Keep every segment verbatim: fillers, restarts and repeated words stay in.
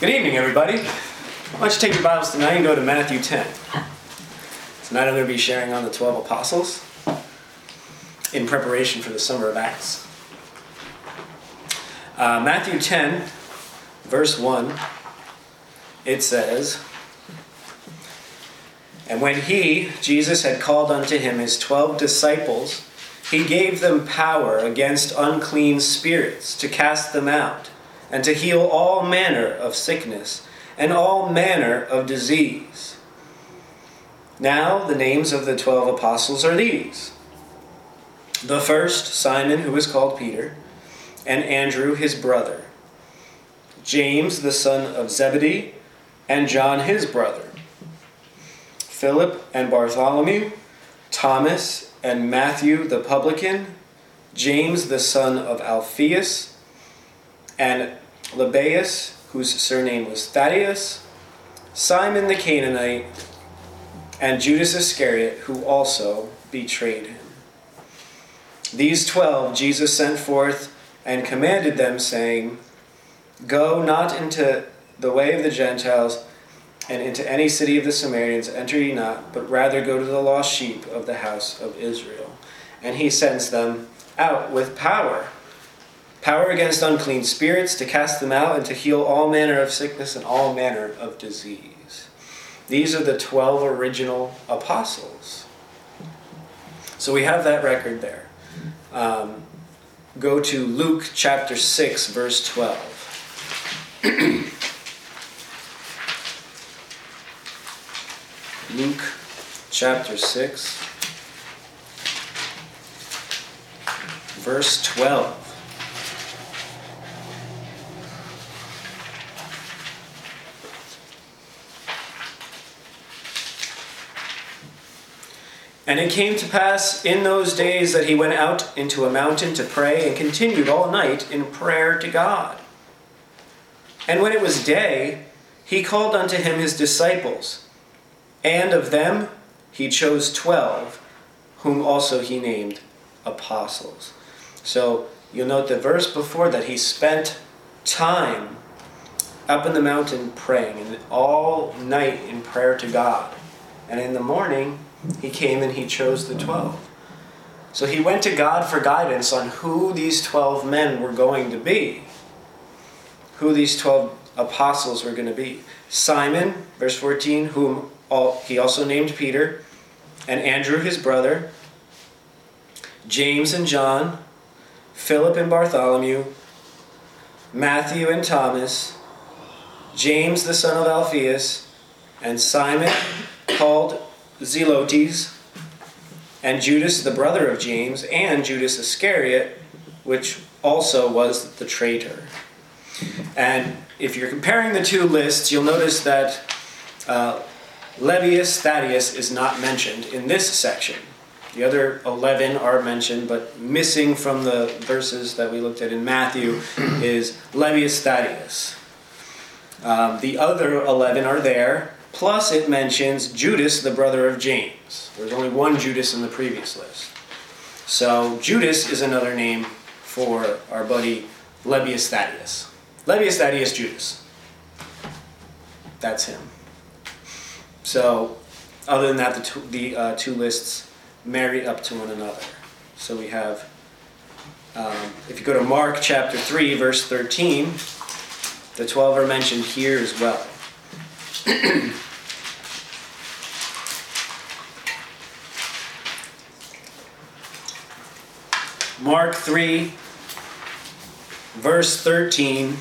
Good evening, everybody. Why don't you take your Bibles tonight and go to Matthew ten. Tonight I'm going to be sharing on the twelve apostles in preparation for the summer of Acts. Uh, Matthew ten, verse one, it says, "And when he, Jesus, had called unto him his twelve disciples, he gave them power against unclean spirits to cast them out, and to heal all manner of sickness and all manner of disease. Now the names of the twelve apostles are these: the first, Simon, who is called Peter, and Andrew his brother, James the son of Zebedee, and John his brother, Philip and Bartholomew, Thomas and Matthew the publican, James the son of Alphaeus, and Lebbaeus, whose surname was Thaddeus, Simon the Canaanite, and Judas Iscariot, who also betrayed him. These twelve Jesus sent forth and commanded them, saying, Go not into the way of the Gentiles, and into any city of the Samaritans enter ye not, but rather go to the lost sheep of the house of Israel. And he sends them out with power. Power against unclean spirits, to cast them out, and to heal all manner of sickness and all manner of disease." These are the twelve original apostles. So we have that record there. Um, go to Luke chapter six, verse twelve. Luke chapter six, verse twelve. "And it came to pass in those days that he went out into a mountain to pray, and continued all night in prayer to God. And when it was day, he called unto him his disciples, and of them he chose twelve, whom also he named apostles." So you'll note the verse before that he spent time up in the mountain praying, and all night in prayer to God. And in the morning, he came and he chose the twelve. So he went to God for guidance on who these twelve men were going to be. Who these twelve apostles were going to be. Simon, verse fourteen, whom all, he also named Peter, and Andrew his brother, James and John, Philip and Bartholomew, Matthew and Thomas, James the son of Alphaeus, and Simon called Zelotes, and Judas the brother of James, and Judas Iscariot, which also was the traitor. And if you're comparing the two lists, you'll notice that uh, Lebbaeus, Thaddeus is not mentioned in this section. The other eleven are mentioned, but missing from the verses that we looked at in Matthew is Lebbaeus, Thaddeus. Um, the other eleven are there. Plus it mentions Judas, the brother of James. There's only one Judas in the previous list. So Judas is another name for our buddy Lebbaeus Thaddeus. Lebbaeus Thaddeus Judas. That's him. So other than that, the two, the, uh, two lists marry up to one another. So we have, um, if you go to Mark chapter three, verse thirteen, the twelve are mentioned here as well. Mark three, verse thirteen.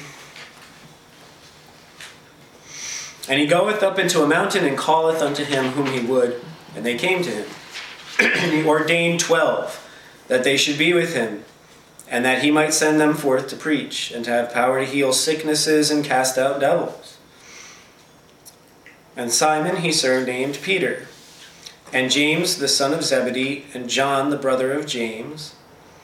"And he goeth up into a mountain, and calleth unto him whom he would, and they came to him. And he ordained twelve, that they should be with him, and that he might send them forth to preach, and to have power to heal sicknesses and cast out devils. And Simon he surnamed Peter, and James the son of Zebedee, and John the brother of James.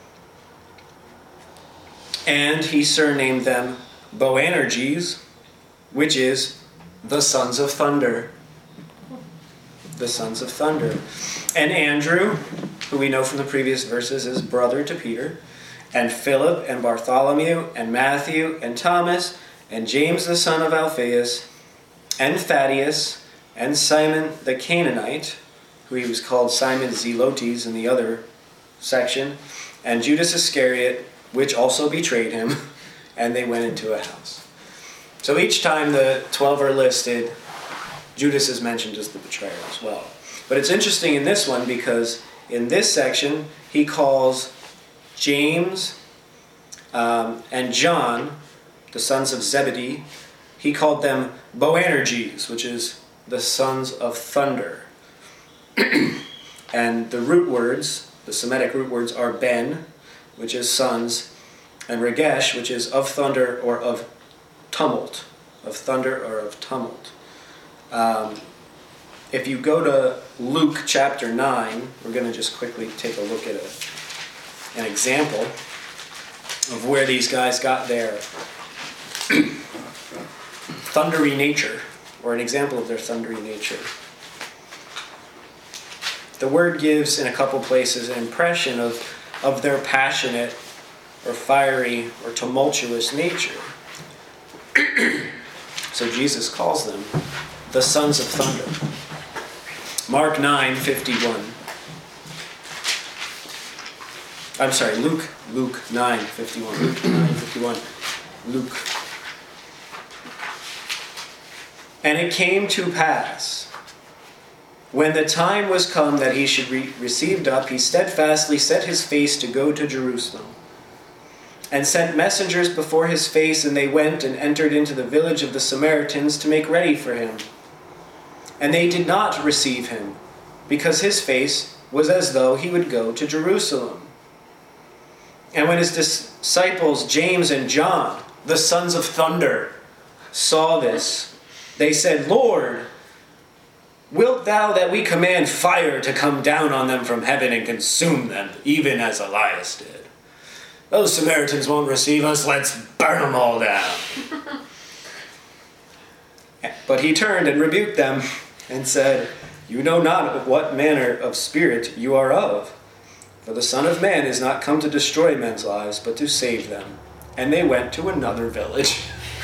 And he surnamed them Boanerges, which is the sons of thunder." The sons of thunder. "And Andrew, who we know from the previous verses is brother to Peter, and Philip, and Bartholomew, and Matthew, and Thomas, and James the son of Alphaeus, and Thaddeus, and Simon the Canaanite, who he was called Simon Zelotes in the other section, and Judas Iscariot, which also betrayed him, and they went into a house. So each time the twelve are listed, Judas is mentioned as the betrayer as well. But it's interesting in this one because in this section, he calls James um, and John, the sons of Zebedee, he called them Boanerges, which is the sons of thunder. And the root words, the Semitic root words, are Ben, which is sons, and Regesh, which is of thunder or of tumult, of thunder or of tumult. Um, if you go to Luke chapter nine, we're going to just quickly take a look at a, an example of where these guys got their thundery nature, or an example of their thundery nature. The word gives in a couple places an impression of, of their passionate or fiery or tumultuous nature. So Jesus calls them the sons of thunder. Mark nine fifty-one. I'm sorry, Luke, Luke nine fifty-one. Luke nine fifty-one. Luke. And it came to pass, when the time was come that he should be received up, he steadfastly set his face to go to Jerusalem, and sent messengers before his face, and they went and entered into the village of the Samaritans to make ready for him. And they did not receive him, because his face was as though he would go to Jerusalem. And when his disciples, James and John, the sons of thunder, saw this, they said, Lord, wilt thou that we command fire to come down on them from heaven and consume them, even as Elias did? Those Samaritans won't receive us, let's burn them all down. But he turned and rebuked them and said, You know not what manner of spirit you are of. For the Son of Man is not come to destroy men's lives, but to save them. And they went to another village.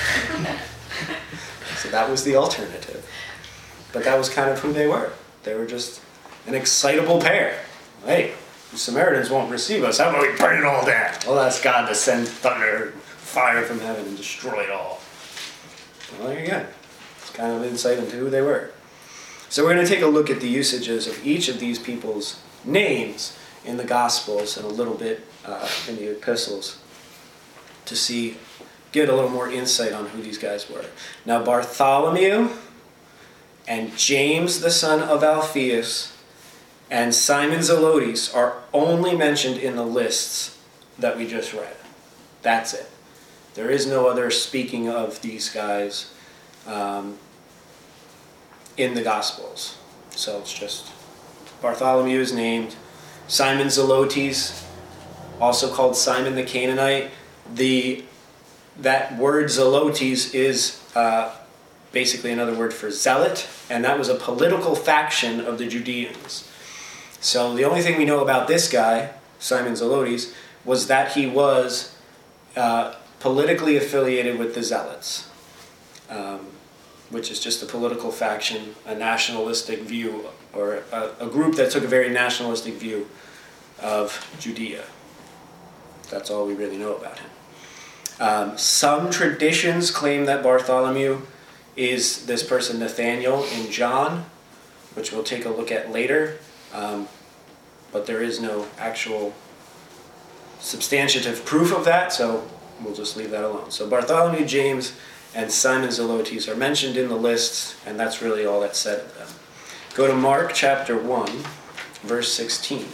So that was the alternative. But that was kind of who they were. They were just an excitable pair. Hey, the Samaritans won't receive us. How about we burn it all down? Well, that's God to send thunder, fire from heaven and destroy it all. Well, there you go. It's kind of insight into who they were. So we're going to take a look at the usages of each of these people's names in the Gospels and a little bit uh, in the epistles to see, get a little more insight on who these guys were. Now, Bartholomew and James the son of Alphaeus and Simon Zelotes are only mentioned in the lists that we just read. That's it. There is no other speaking of these guys um, in the Gospels. So it's just Bartholomew is named. Simon Zelotes, also called Simon the Canaanite. The that word Zelotes is uh, basically another word for zealot, and that was a political faction of the Judeans. So the only thing we know about this guy, Simon Zelotes, was that he was uh, politically affiliated with the Zealots, um, which is just a political faction, a nationalistic view, or a, a group that took a very nationalistic view of Judea. That's all we really know about him. Um, some traditions claim that Bartholomew is this person Nathaniel in John, which we'll take a look at later, um, but there is no actual substantive proof of that, so we'll just leave that alone. So Bartholomew, James, and Simon Zelotes are mentioned in the lists, and that's really all that's said of them. Go to Mark chapter one, verse sixteen.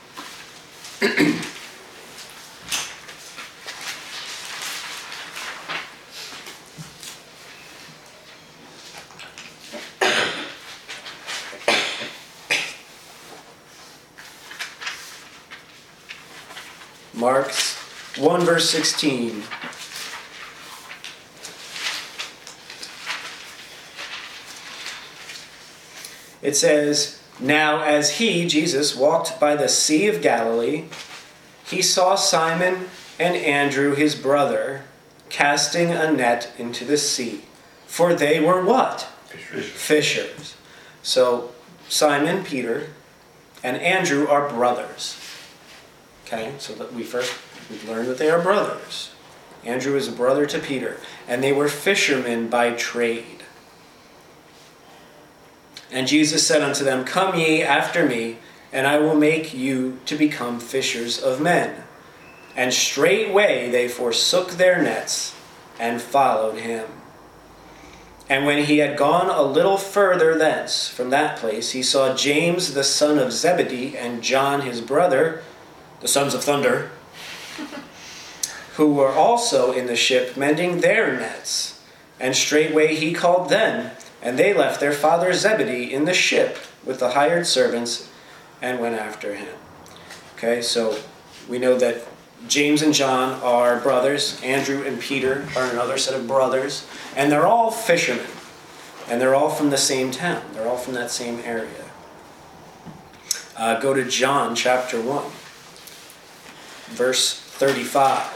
Mark one, verse sixteen. It says, Now as he, Jesus, walked by the Sea of Galilee, he saw Simon and Andrew his brother casting a net into the sea. For they were what? Fishers. Fishers. So Simon, Peter, and Andrew are brothers. Okay, so that we first we learned that they are brothers. Andrew is a brother to Peter, and they were fishermen by trade. And Jesus said unto them, Come ye after me, and I will make you to become fishers of men. And straightway they forsook their nets and followed him. And when he had gone a little further thence from that place, he saw James the son of Zebedee and John his brother, the sons of thunder, who were also in the ship mending their nets. And straightway he called them, and they left their father Zebedee in the ship with the hired servants and went after him. Okay, so we know that James and John are brothers. Andrew and Peter are another set of brothers. And they're all fishermen. And they're all from the same town. They're all from that same area. Uh, go to John chapter one, verse thirty-five.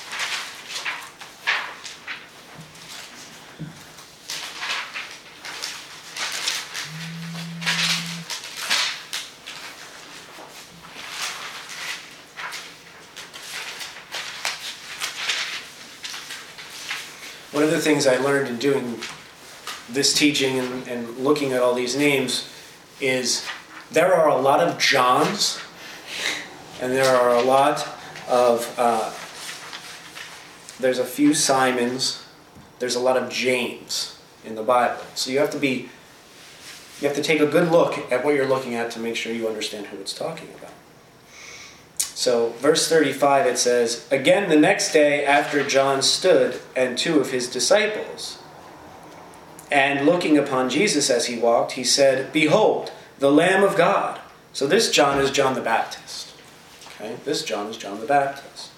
One of the things I learned in doing this teaching and, and looking at all these names is there are a lot of Johns and there are a lot of, uh, there's a few Simons, there's a lot of James in the Bible. So you have to be, you have to take a good look at what you're looking at to make sure you understand who it's talking about. So, verse thirty-five, it says, Again the next day after John stood, and two of his disciples, and looking upon Jesus as he walked, he said, Behold, the Lamb of God. So this John is John the Baptist. Okay, this John is John the Baptist.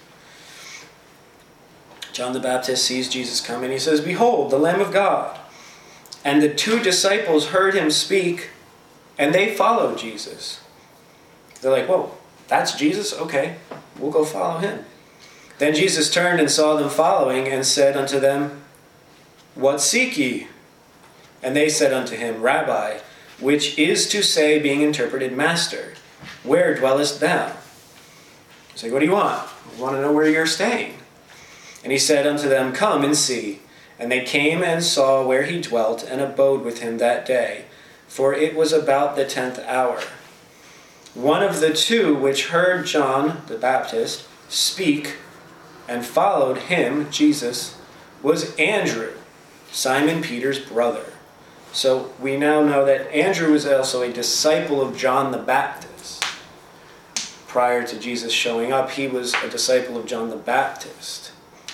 John the Baptist sees Jesus come, and he says, Behold, the Lamb of God. And the two disciples heard him speak, and they followed Jesus. They're like, whoa. That's Jesus? Okay, we'll go follow him. Then Jesus turned and saw them following and said unto them, What seek ye? And they said unto him, Rabbi, which is to say, being interpreted, Master, where dwellest thou? He's like, what do you want? I want to know where you're staying. And he said unto them, Come and see. And they came and saw where he dwelt, and abode with him that day. For it was about the tenth hour. One of the two which heard John the Baptist speak and followed him, Jesus, was Andrew, Simon Peter's brother. So we now know that Andrew was also a disciple of John the Baptist. Prior to Jesus showing up, he was a disciple of John the Baptist.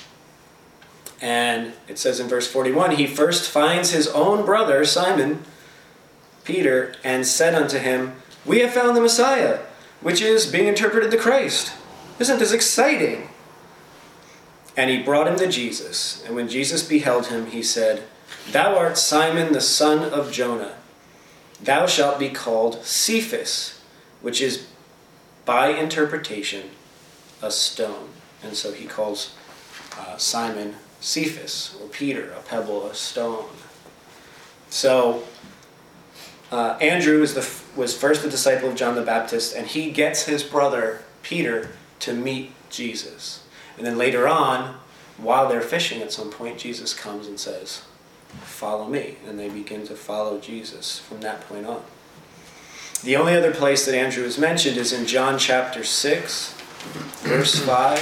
And it says in verse forty-one, He first finds his own brother, Simon Peter, and said unto him, We have found the Messiah, which is, being interpreted, the Christ. Isn't this exciting? And he brought him to Jesus. And when Jesus beheld him, he said, Thou art Simon the son of Jonah. Thou shalt be called Cephas, which is, by interpretation, a stone. And so he calls uh, Simon Cephas, or Peter, a pebble, a stone. So uh, Andrew is the was first a disciple of John the Baptist, and he gets his brother Peter to meet Jesus. And then later on, while they're fishing at some point, Jesus comes and says, Follow me. And they begin to follow Jesus from that point on. The only other place that Andrew is mentioned is in John chapter six, verse five.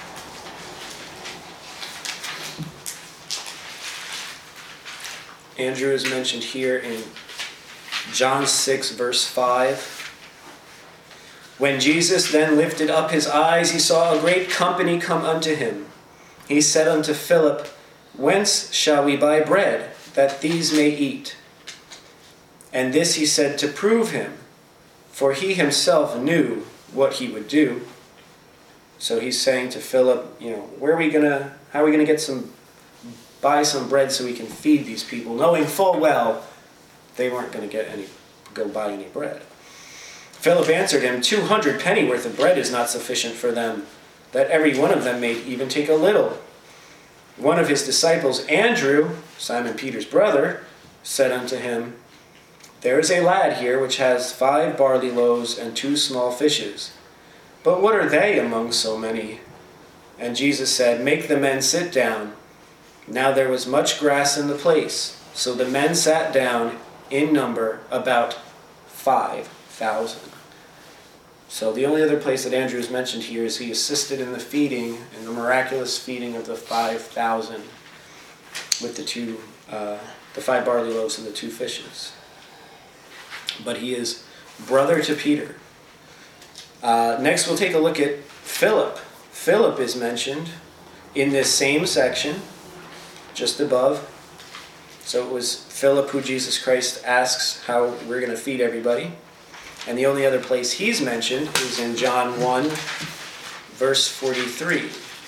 Andrew is mentioned here in John six, verse five. When Jesus then lifted up his eyes, he saw a great company come unto him. He said unto Philip, Whence shall we buy bread, that these may eat? And this he said to prove him, for he himself knew what he would do. So he's saying to Philip, you know, where are we gonna, how are we gonna get some, buy some bread so we can feed these people, knowing full well they weren't gonna get any, go buy any bread. Philip answered him, Two hundred pennyworth of bread is not sufficient for them, that every one of them may even take a little. One of his disciples, Andrew, Simon Peter's brother, said unto him, There is a lad here which has five barley loaves and two small fishes. But what are they among so many? And Jesus said, Make the men sit down. Now there was much grass in the place. So the men sat down, in number about five thousand. So the only other place that Andrew is mentioned here is he assisted in the feeding, in the miraculous feeding of the five thousand with the two, uh, the five barley loaves and the two fishes. But he is brother to Peter. Uh, next we'll take a look at Philip. Philip is mentioned in this same section, just above. So it was Philip who Jesus Christ asks how we're going to feed everybody. And the only other place he's mentioned is in John one, verse forty-three.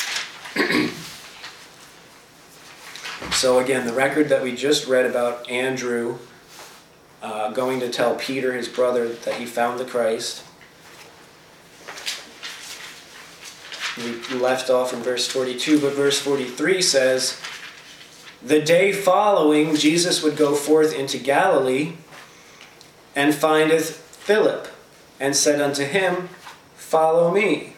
So again, the record that we just read about Andrew uh, going to tell Peter, his brother, that he found the Christ. We left off in verse forty-two, but verse forty-three says, The day following, Jesus would go forth into Galilee, and findeth Philip, and said unto him, Follow me.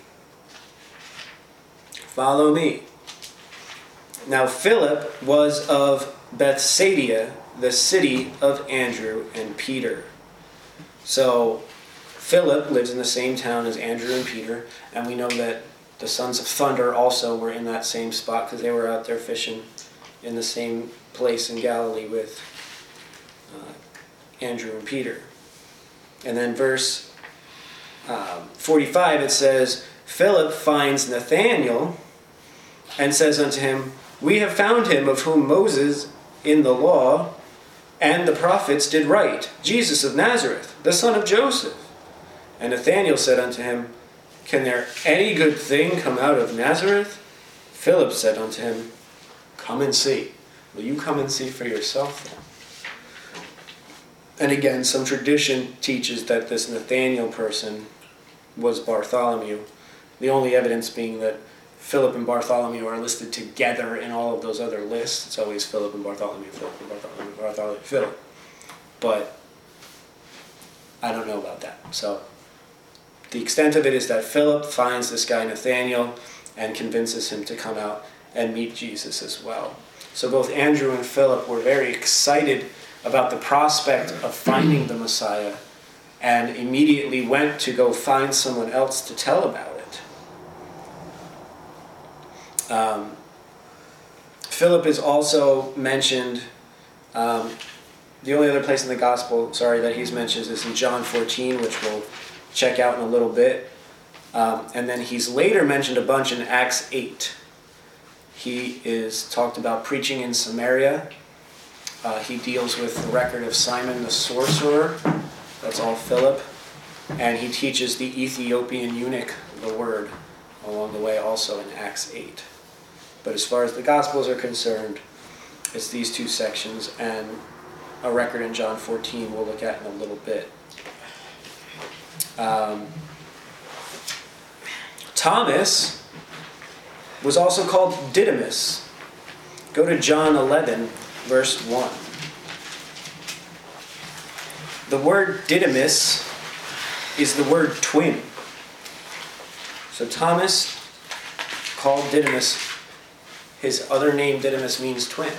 Follow me. Now Philip was of Bethsaida, the city of Andrew and Peter. So Philip lives in the same town as Andrew and Peter, and we know that the sons of thunder also were in that same spot because they were out there fishing in the same place in Galilee with uh, Andrew and Peter. And then verse um, forty-five, it says, Philip finds Nathanael and says unto him, We have found him of whom Moses in the law and the prophets did write, Jesus of Nazareth, the son of Joseph. And Nathanael said unto him, Can there any good thing come out of Nazareth? Philip said unto him, Come and see. Will you come and see for yourself then? And again, some tradition teaches that this Nathanael person was Bartholomew. The only evidence being that Philip and Bartholomew are listed together in all of those other lists. It's always Philip and Bartholomew, Philip and Bartholomew, Bartholomew, Philip. But I don't know about that. So the extent of it is that Philip finds this guy Nathanael and convinces him to come out and meet Jesus as well. So both Andrew and Philip were very excited about the prospect of finding the Messiah and immediately went to go find someone else to tell about it. Um, Philip is also mentioned, um, the only other place in the gospel, sorry, that he's mentioned is in John fourteen, which we'll check out in a little bit. Um, and then he's later mentioned a bunch in Acts eight. He is talked about preaching in Samaria. Uh, he deals with the record of Simon the sorcerer. That's all Philip. And he teaches the Ethiopian eunuch the word along the way also in Acts eight. But as far as the Gospels are concerned, it's these two sections and a record in John fourteen we'll look at in a little bit. Um, Thomas was also called Didymus. Go to John eleven, verse one. The word Didymus is the word twin. So Thomas, called Didymus, his other name Didymus means twin.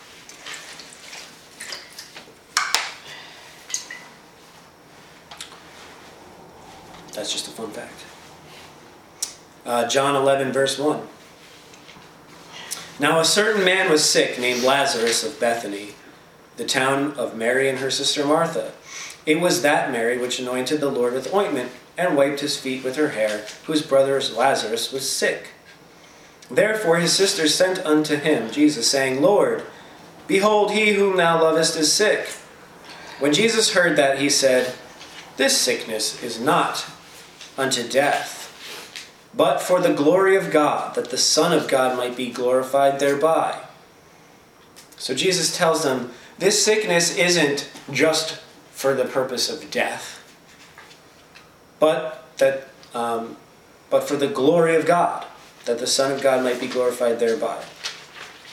That's just a fun fact. Uh, John eleven, verse one. Now a certain man was sick, named Lazarus of Bethany, the town of Mary and her sister Martha. It was that Mary which anointed the Lord with ointment and wiped his feet with her hair, whose brother Lazarus was sick. Therefore his sisters sent unto him, Jesus, saying, Lord, behold, he whom thou lovest is sick. When Jesus heard that, he said, This sickness is not unto death, but for the glory of God, that the Son of God might be glorified thereby. So Jesus tells them, this sickness isn't just for the purpose of death, but that, um, but for the glory of God, that the Son of God might be glorified thereby.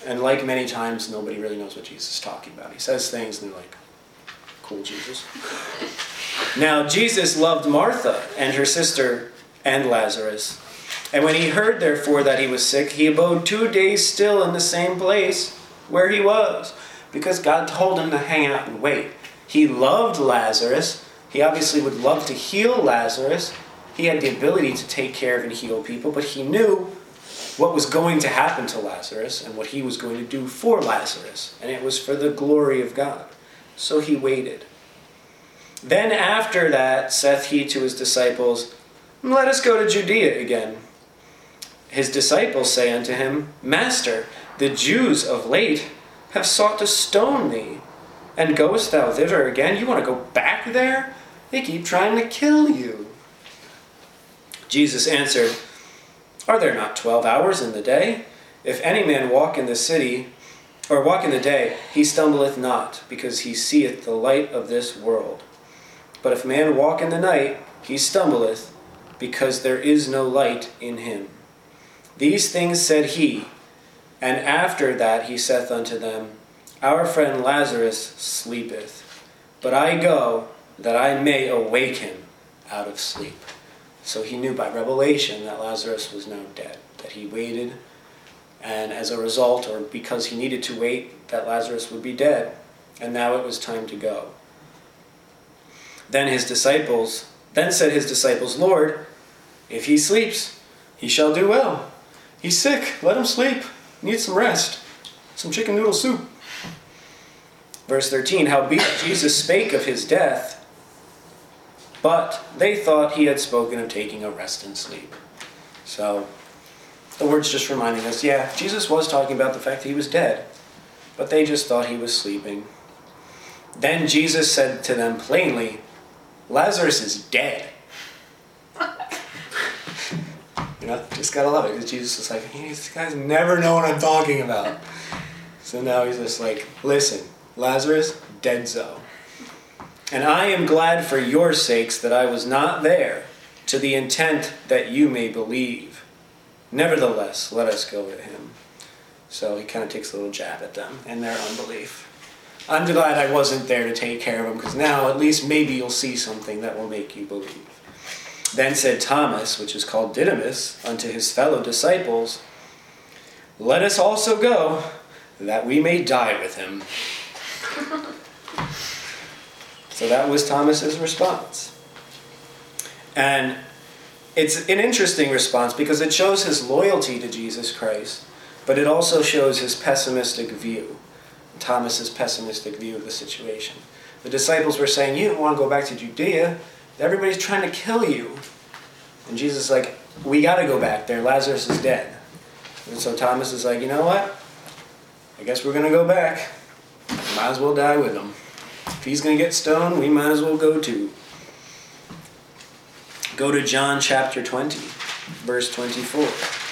And like many times, nobody really knows what Jesus is talking about. He says things and they're like, cool, Jesus. Now, Jesus loved Martha and her sister and Lazarus. And when he heard, therefore, that he was sick, he abode two days still in the same place where he was, because God told him to hang out and wait. He loved Lazarus. He obviously would love to heal Lazarus. He had the ability to take care of and heal people, but he knew what was going to happen to Lazarus and what he was going to do for Lazarus. And it was for the glory of God. So he waited. Then after that saith he to his disciples, Let us go to Judea again. His disciples say unto him, Master, the Jews of late have sought to stone thee. And goest thou thither again? You want to go back there? They keep trying to kill you. Jesus answered, Are there not twelve hours in the day? If any man walk in the city, or walk in the day, he stumbleth not, because he seeth the light of this world. But if man walk in the night, he stumbleth, because there is no light in him. These things said he, and after that he saith unto them, Our friend Lazarus sleepeth, but I go that I may awake him out of sleep. So he knew by revelation that Lazarus was now dead, that he waited, and as a result, or because he needed to wait, that Lazarus would be dead, and now it was time to go. Then his disciples, then said his disciples, Lord, if he sleeps, he shall do well. He's sick, let him sleep. He needs some rest, some chicken noodle soup. Verse thirteen, Howbeit Jesus spake of his death, but they thought he had spoken of taking a rest and sleep. So, the word's just reminding us, yeah, Jesus was talking about the fact that he was dead, but they just thought he was sleeping. Then Jesus said to them plainly, Lazarus is dead. You know, just gotta love it, because Jesus was like, hey, these guys never know what I'm talking about. So now he's just like, listen, Lazarus, deadzo. And I am glad for your sakes that I was not there, to the intent that you may believe. Nevertheless, let us go with him. So he kind of takes a little jab at them and their unbelief. I'm glad I wasn't there to take care of them, because now at least maybe you'll see something that will make you believe. Then said Thomas, which is called Didymus, unto his fellow disciples, Let us also go, that we may die with him. So that was Thomas's response. And it's an interesting response because it shows his loyalty to Jesus Christ, but it also shows his pessimistic view, Thomas's pessimistic view of the situation. The disciples were saying, you don't want to go back to Judea. Everybody's trying to kill you. And Jesus is like, we got to go back there. Lazarus is dead. And so Thomas is like, you know what? I guess we're going to go back. Might as well die with him. If he's going to get stoned, we might as well go too. Go to John chapter twenty, verse twenty-four.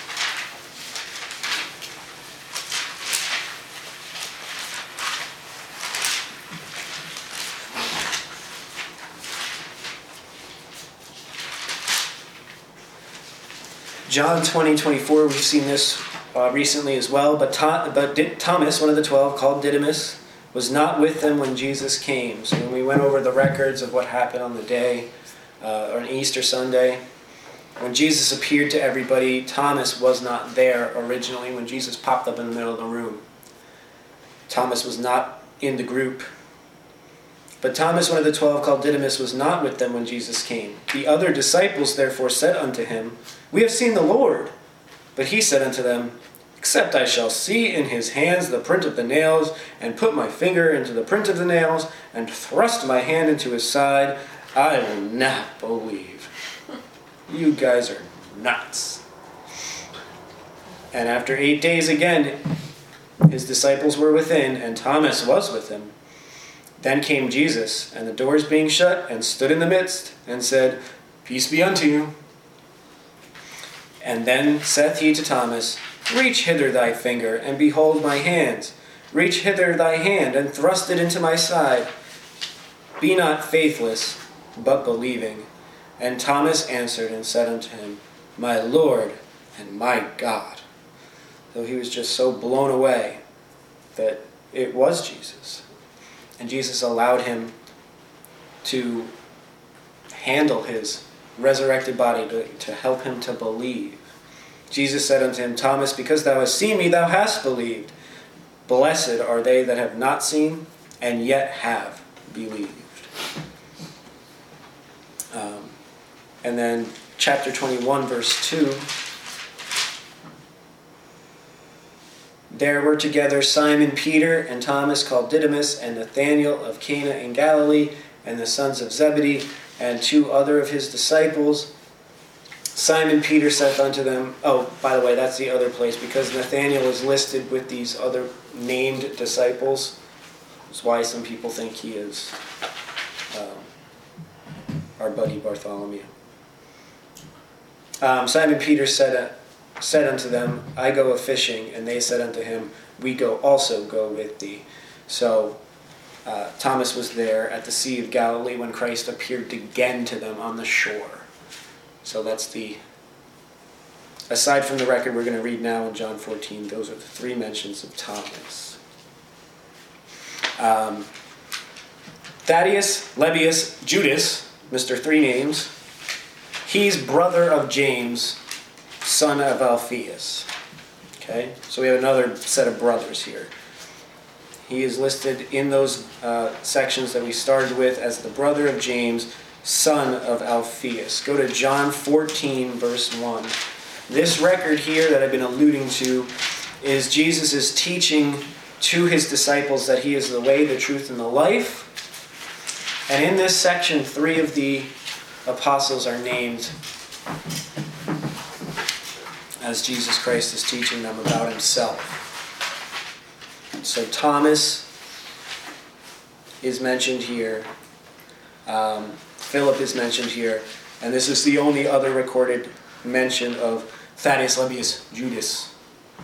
John twenty, twenty-four, we've seen this uh, recently as well, but, Ta- but Did- Thomas, one of the twelve, called Didymus, was not with them when Jesus came. So when we went over the records of what happened on the day, uh, on Easter Sunday, when Jesus appeared to everybody, Thomas was not there originally when Jesus popped up in the middle of the room. Thomas was not in the group. But Thomas, one of the twelve, called Didymus, was not with them when Jesus came. The other disciples therefore said unto him, We have seen the Lord. But he said unto them, Except I shall see in his hands the print of the nails, and put my finger into the print of the nails, and thrust my hand into his side, I will not believe. You guys are nuts. And after eight days again, his disciples were within, and Thomas was with him. Then came Jesus, and the doors being shut, and stood in the midst, and said, Peace be unto you. And then saith he to Thomas, Reach hither thy finger, and behold my hands. Reach hither thy hand, and thrust it into my side. Be not faithless, but believing. And Thomas answered and said unto him, My Lord and my God. Though he was just so blown away that it was Jesus. And Jesus allowed him to handle his resurrected body to, to help him to believe. Jesus said unto him, Thomas, because thou hast seen me, thou hast believed. Blessed are they that have not seen, and yet have believed. Um, and then chapter twenty-one, verse two. There were together Simon Peter and Thomas called Didymus, and Nathanael of Cana in Galilee, and the sons of Zebedee, and two other of his disciples. Simon Peter saith unto them, oh, by the way, that's the other place, because Nathanael is listed with these other named disciples. That's why some people think he is um, our buddy Bartholomew. Um, Simon Peter said, uh, said unto them, I go a-fishing, and they said unto him, we go also go with thee. So uh, Thomas was there at the Sea of Galilee when Christ appeared again to them on the shore. So that's the, aside from the record we're going to read now in John fourteen, those are the three mentions of Thomas. Um, Thaddeus, Lebbeus, Judas, Mister Three Names, he's brother of James, son of Alphaeus. Okay, so we have another set of brothers here. He is listed in those uh, sections that we started with as the brother of James, son of Alphaeus. Go to John fourteen, verse one. This record here that I've been alluding to is Jesus' teaching to his disciples that he is the way, the truth, and the life. And in this section, three of the apostles are named as Jesus Christ is teaching them about himself. So Thomas is mentioned here. Um, Philip is mentioned here, and this is the only other recorded mention of Thaddeus, Lebbeus, Judas.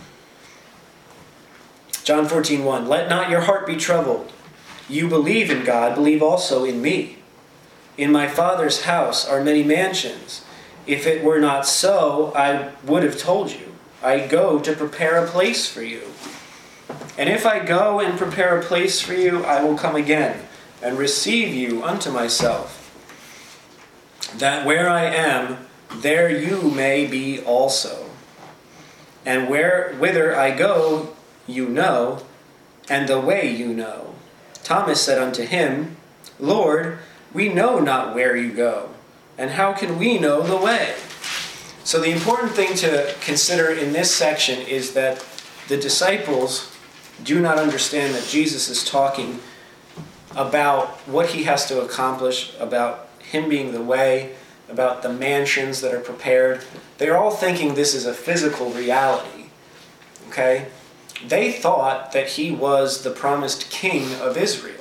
John fourteen, one. Let not your heart be troubled. You believe in God, believe also in me. In my Father's house are many mansions. If it were not so, I would have told you. I go to prepare a place for you. And if I go and prepare a place for you, I will come again and receive you unto myself, that where I am, there you may be also. And where whither I go, you know, and the way you know. Thomas said unto him, Lord, we know not where you go, and how can we know the way? So the important thing to consider in this section is that the disciples do not understand that Jesus is talking about what he has to accomplish, about him being the way, about the mansions that are prepared. They're all thinking this is a physical reality. Okay? They thought that he was the promised king of Israel.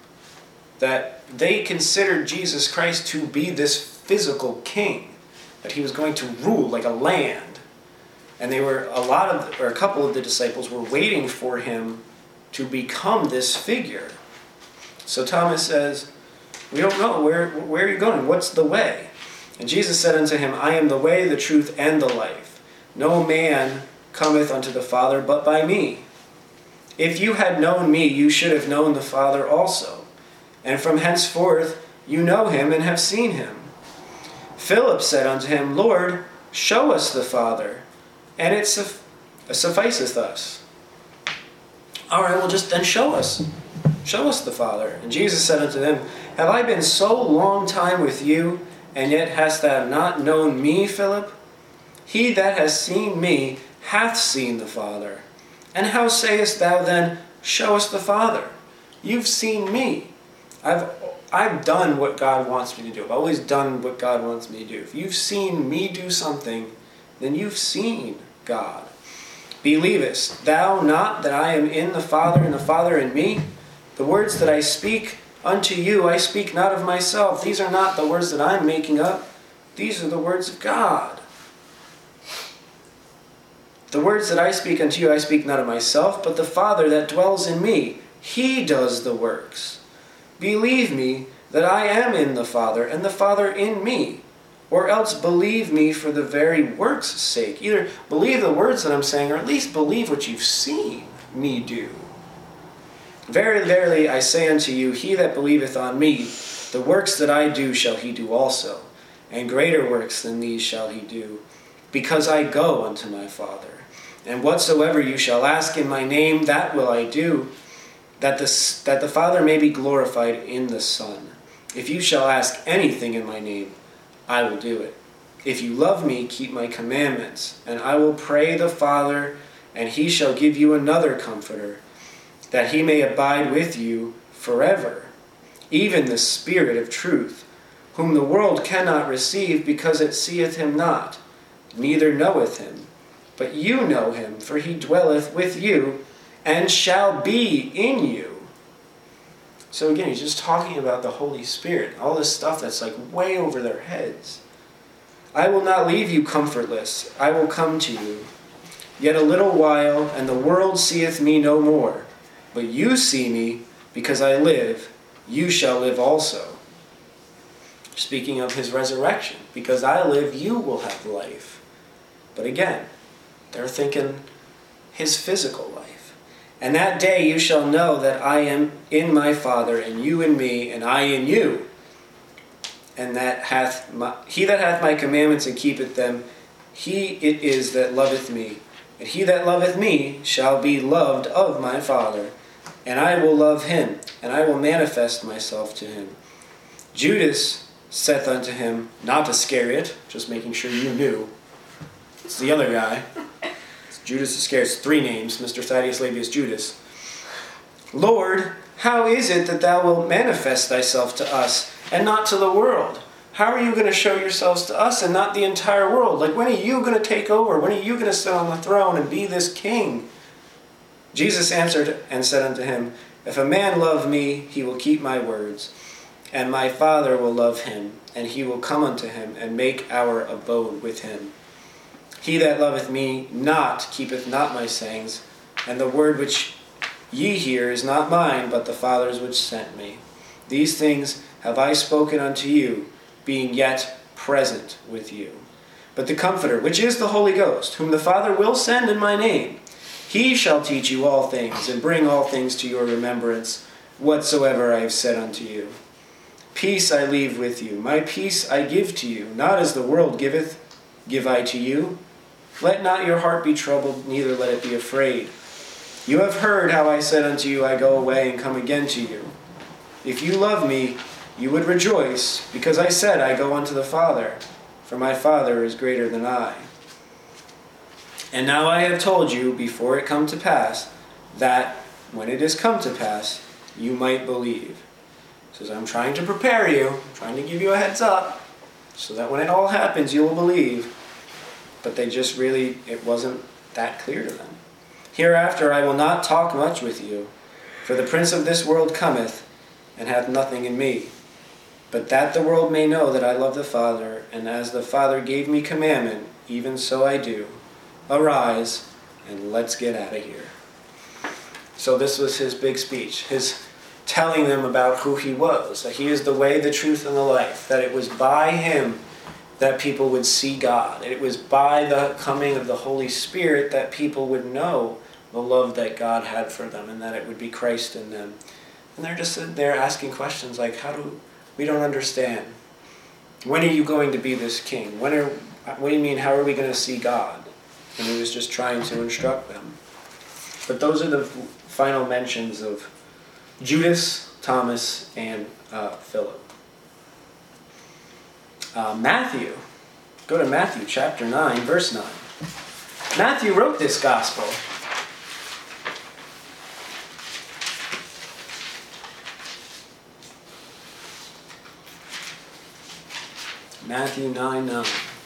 That they considered Jesus Christ to be this physical king. That he was going to rule like a land. And they were, a lot of, or a couple of the disciples were waiting for him to become this figure. So Thomas says, we don't know, where, where are you going? What's the way? And Jesus said unto him, I am the way, the truth, and the life. No man cometh unto the Father but by me. If you had known me, you should have known the Father also. And from henceforth you know him and have seen him. Philip said unto him, Lord, show us the Father, and it suff- sufficeth us. All right, well, just then show us. Show us the Father. And Jesus said unto them, Have I been so long time with you, and yet hast thou not known me, Philip? He that has seen me hath seen the Father. And how sayest thou then, Show us the Father? You've seen me. I've I've done what God wants me to do. I've always done what God wants me to do. If you've seen me do something, then you've seen God. Believest thou not that I am in the Father, and the Father in me? The words that I speak unto you, I speak not of myself. These are not the words that I'm making up. These are the words of God. The words that I speak unto you, I speak not of myself, but the Father that dwells in me, he does the works. Believe me that I am in the Father, and the Father in me. Or else believe me for the very works' sake. Either believe the words that I'm saying, or at least believe what you've seen me do. Verily, verily, I say unto you, he that believeth on me, the works that I do shall he do also, and greater works than these shall he do, because I go unto my Father. And whatsoever you shall ask in my name, that will I do, that the, that the Father may be glorified in the Son. If you shall ask anything in my name, I will do it. If you love me, keep my commandments, and I will pray the Father, and he shall give you another Comforter, that he may abide with you forever, even the Spirit of truth, whom the world cannot receive, because it seeth him not, neither knoweth him. But you know him, for he dwelleth with you, and shall be in you. So again, he's just talking about the Holy Spirit, all this stuff that's like way over their heads. I will not leave you comfortless, I will come to you. Yet a little while, and the world seeth me no more. But you see me, because I live, you shall live also. Speaking of his resurrection, because I live, you will have life. But again, they're thinking his physical life. And that day you shall know that I am in my Father, and you in me, and I in you. And that hath my, he that hath my commandments and keepeth them, he it is that loveth me. And he that loveth me shall be loved of my Father. And I will love him, and I will manifest myself to him. Judas saith unto him, not Iscariot, just making sure you knew. It's the other guy. It's Judas Iscariot. It's three names, Mister Thaddeus Labius Judas. Lord, how is it that thou wilt manifest thyself to us, and not to the world? How are you going to show yourselves to us and not the entire world? Like, when are you going to take over? When are you going to sit on the throne and be this king? Jesus answered and said unto him, if a man love me, he will keep my words, and my Father will love him, and he will come unto him, and make our abode with him. He that loveth me not keepeth not my sayings, and the word which ye hear is not mine, but the Father's which sent me. These things have I spoken unto you, being yet present with you. But the Comforter, which is the Holy Ghost, whom the Father will send in my name, he shall teach you all things, and bring all things to your remembrance, whatsoever I have said unto you. Peace I leave with you, my peace I give to you, not as the world giveth, give I to you. Let not your heart be troubled, neither let it be afraid. You have heard how I said unto you, I go away and come again to you. If you love me, you would rejoice, because I said, I go unto the Father, for my Father is greater than I. And now I have told you, before it come to pass, that when it is come to pass, you might believe. He says, I'm trying to prepare you, I'm trying to give you a heads up, so that when it all happens, you will believe. But they just really, it wasn't that clear to them. Hereafter I will not talk much with you, for the prince of this world cometh, and hath nothing in me. But that the world may know that I love the Father, and as the Father gave me commandment, even so I do. Arise, and let's get out of here. So this was his big speech, his telling them about who he was, that he is the way, the truth, and the life, that it was by him that people would see God. It was by the coming of the Holy Spirit that people would know the love that God had for them, and that it would be Christ in them. And they're just they're asking questions like, how do we don't understand? When are you going to be this king? When are what do you mean, how are we going to see God? And he was just trying to instruct them. But those are the final mentions of Judas, Thomas, and uh, Philip. Uh, Matthew. Go to Matthew chapter nine, verse nine. Matthew wrote this gospel. Matthew nine, nine.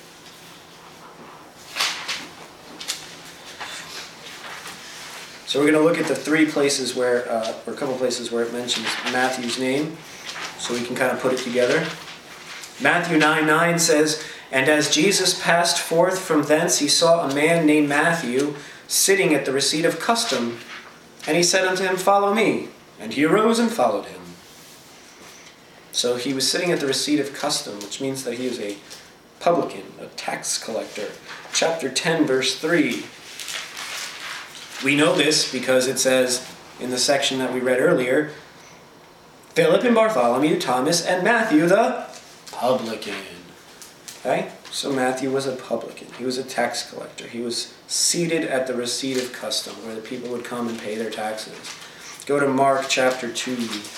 So we're going to look at the three places where, uh, or a couple places where it mentions Matthew's name, so we can kind of put it together. Matthew nine nine says, And as Jesus passed forth from thence, he saw a man named Matthew sitting at the receipt of custom, and he said unto him, Follow me. And he arose and followed him. So he was sitting at the receipt of custom, which means that he is a publican, a tax collector. Chapter ten, verse three. We know this because it says, in the section that we read earlier, Philip and Bartholomew, Thomas, and Matthew the publican. Okay? So Matthew was a publican. He was a tax collector. He was seated at the receipt of custom, where the people would come and pay their taxes. Go to Mark chapter two.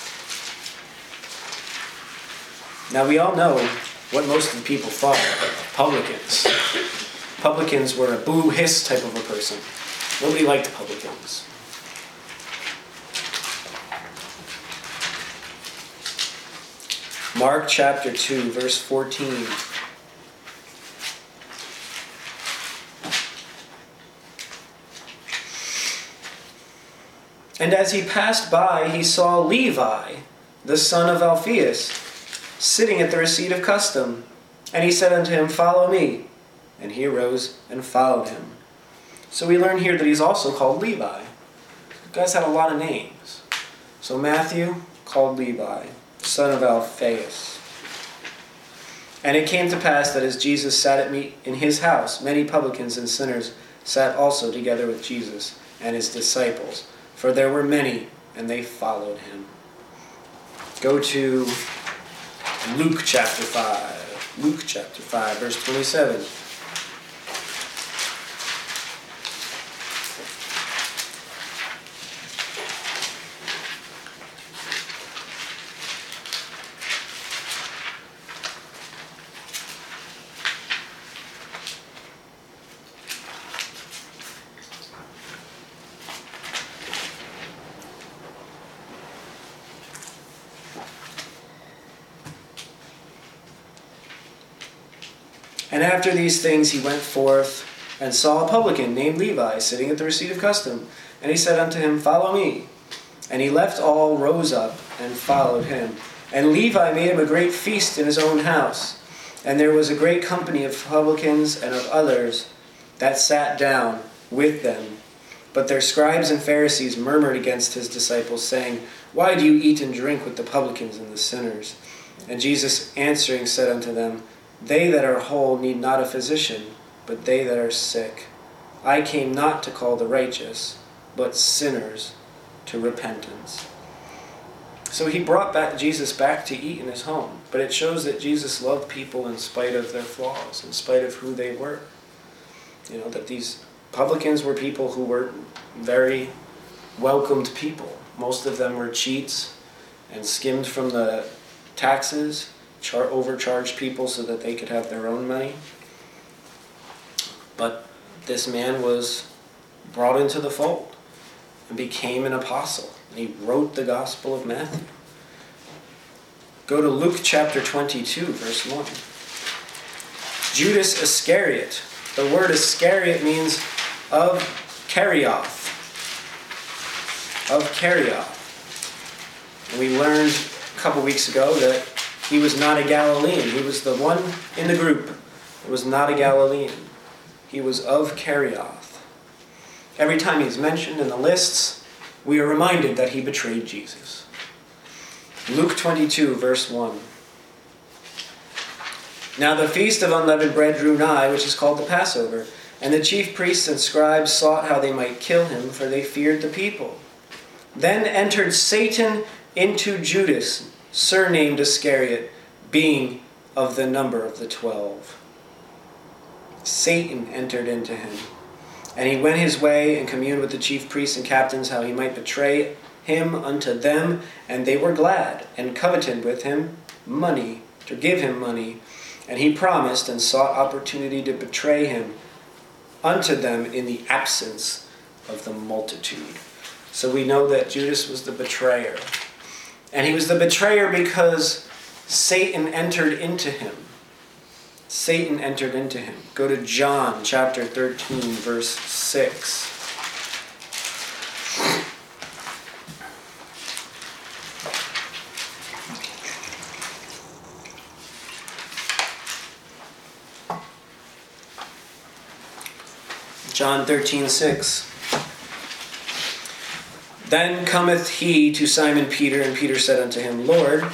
Now we all know what most of the people thought of publicans. Publicans were a boo-hiss type of a person. Nobody liked publicans. Mark chapter two, verse fourteen. And as he passed by, he saw Levi, the son of Alphaeus, sitting at the receipt of custom. And he said unto him, Follow me. And he arose and followed him. So we learn here that he's also called Levi. The guy's had a lot of names. So Matthew, called Levi, son of Alphaeus. And it came to pass that as Jesus sat at meat in his house, many publicans and sinners sat also together with Jesus and his disciples. For there were many, and they followed him. Go to Luke chapter five. Luke chapter five, verse twenty-seven. And after these things he went forth and saw a publican named Levi sitting at the receipt of custom. And he said unto him, Follow me. And he left all, rose up, and followed him. And Levi made him a great feast in his own house. And there was a great company of publicans and of others that sat down with them. But their scribes and Pharisees murmured against his disciples, saying, Why do you eat and drink with the publicans and the sinners? And Jesus answering said unto them, They that are whole need not a physician, but they that are sick. I came not to call the righteous, but sinners to repentance. So he brought back Jesus back to eat in his home. But it shows that Jesus loved people in spite of their flaws, in spite of who they were. You know, that these publicans were people who were very welcomed people. Most of them were cheats and skimmed from the taxes, char- overcharged people so that they could have their own money. But this man was brought into the fold and became an apostle. And he wrote the Gospel of Matthew. Go to Luke chapter twenty-two, verse one. Judas Iscariot. The word Iscariot means of Kerioth. Of Kerioth. And we learned a couple weeks ago that he was not a Galilean. He was the one in the group that was not a Galilean. He was of Kerioth. Every time he's mentioned in the lists, we are reminded that he betrayed Jesus. Luke twenty-two, verse one. Now the feast of unleavened bread drew nigh, which is called the Passover, and the chief priests and scribes sought how they might kill him, for they feared the people. Then entered Satan into Judas, surnamed Iscariot, being of the number of the twelve. Satan entered into him. And he went his way and communed with the chief priests and captains how he might betray him unto them. And they were glad, and coveted with him money, to give him money. And he promised and sought opportunity to betray him unto them in the absence of the multitude. So we know that Judas was the betrayer. And he was the betrayer because Satan entered into him. Satan entered into him. Go to John chapter thirteen, verse six. John thirteen, six. Then cometh he to Simon Peter, and Peter said unto him, Lord,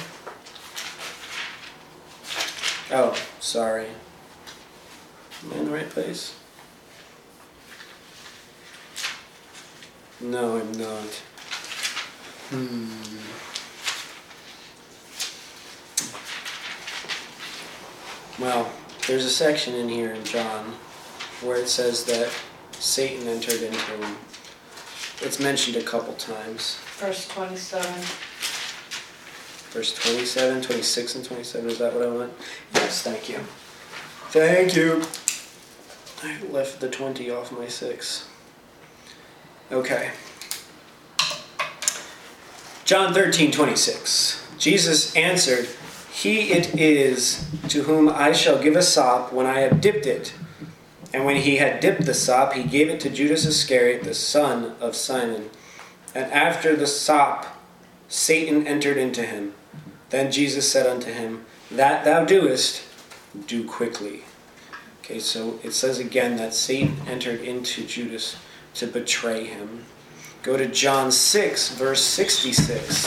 oh, sorry. Am I in the right place? No, I'm not. Hmm. Well, there's a section in here in John where it says that Satan entered into him. It's mentioned a couple times. Verse twenty-seven. Verse twenty-seven, twenty-six, and twenty-seven. Is that what I want? Yes, thank you. Thank you. I left the twenty off my six. Okay. John thirteen, twenty-six. Jesus answered, "He it is to whom I shall give a sop when I have dipped it." And when he had dipped the sop, he gave it to Judas Iscariot, the son of Simon. And after the sop, Satan entered into him. Then Jesus said unto him, "That thou doest, do quickly." Okay, so it says again that Satan entered into Judas to betray him. Go to John six, verse sixty-six.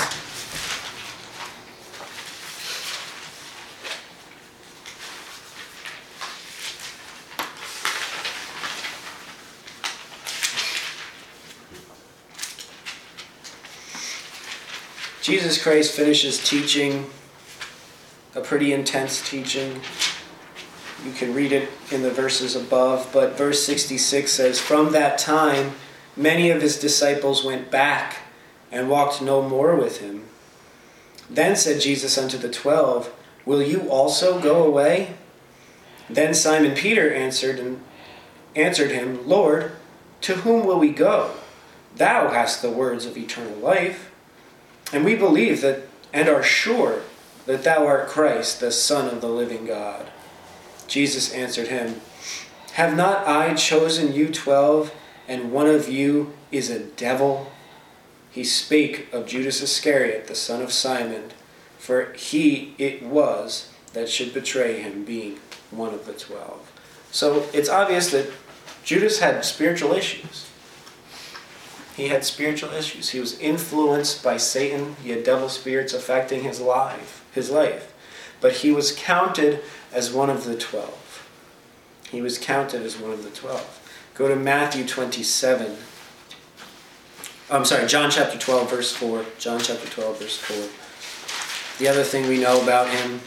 Jesus Christ finishes teaching, a pretty intense teaching. You can read it in the verses above, but verse sixty-six says, "From that time, many of his disciples went back and walked no more with him. Then said Jesus unto the twelve, Will you also go away? Then Simon Peter answered and answered him, Lord, to whom will we go? Thou hast the words of eternal life. And we believe that and are sure that thou art Christ, the Son of the living God. Jesus answered him, Have not I chosen you twelve, and one of you is a devil? He spake of Judas Iscariot, the son of Simon, for he it was that should betray him, being one of the twelve. So it's obvious that Judas had spiritual issues. He had spiritual issues. He was influenced by Satan. He had devil spirits affecting his life, his life. But he was counted as one of the twelve. He was counted as one of the twelve. Go to Matthew twenty-seven. I'm sorry, John chapter twelve, verse four. John chapter twelve, verse four. The other thing we know about him,